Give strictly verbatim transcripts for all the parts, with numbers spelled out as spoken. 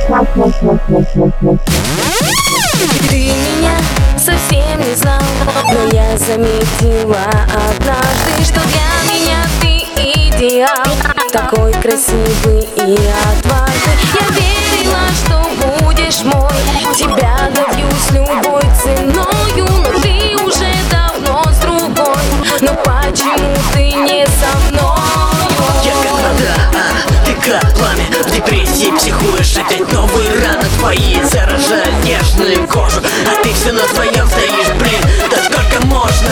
Ты меня совсем не знал, но я заметила однажды, что для меня ты идеал, такой красивый и отважный. Я верила, что будешь мой, тебя добьюсь любой ценою, но ты уже давно с другой. Но почему ты не со мной? Я как вода, а ты как пламя. В депрессии психуешь, опять новые раны твои заражают нежную кожу, а ты все на своем стоишь, блин, да сколько можно?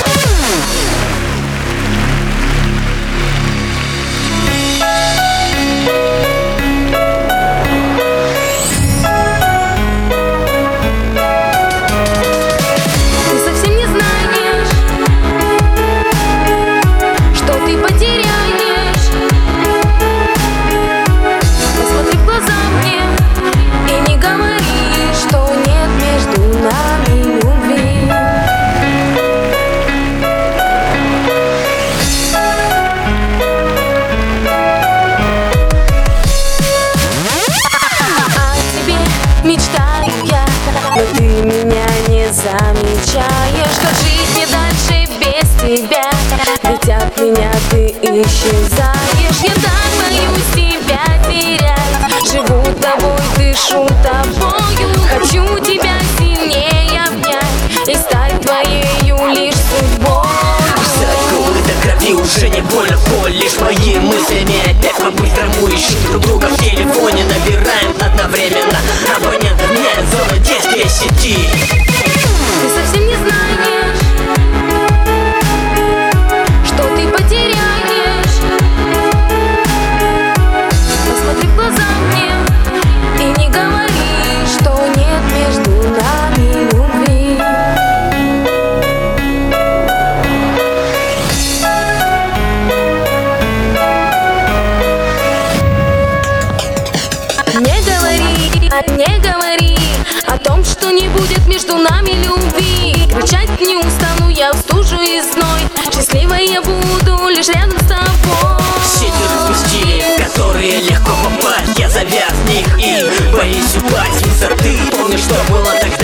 Мечтаю я, но ты меня не замечаешь. Как жить мне дальше без тебя? Ведь от меня ты исчезаешь. Я так боюсь тебя терять. Живу тобой, дышу тобою. Хочу тебя сильнее обнять и стать твоею лишь судьбой. Писать до крови уже не больно, боль лишь моими мыслями. Опять по-быстрому ищем друг друга в телефоне, набираем одновременно. Абонентов нет, зона действия сети. Ты совсем не знаешь, что ты потеряешь. Посмотри в глаза мне и не говори, что нет между нами любви. Не говори, не говори о том, что не будет между нами любви. Кричать не устану я в стужу и зной. Счастливой я буду лишь рядом с тобой. Сети распустили, в которые легко попасть. Я завяз в них и боюсь упасть с высоты. Помню, что было тогда.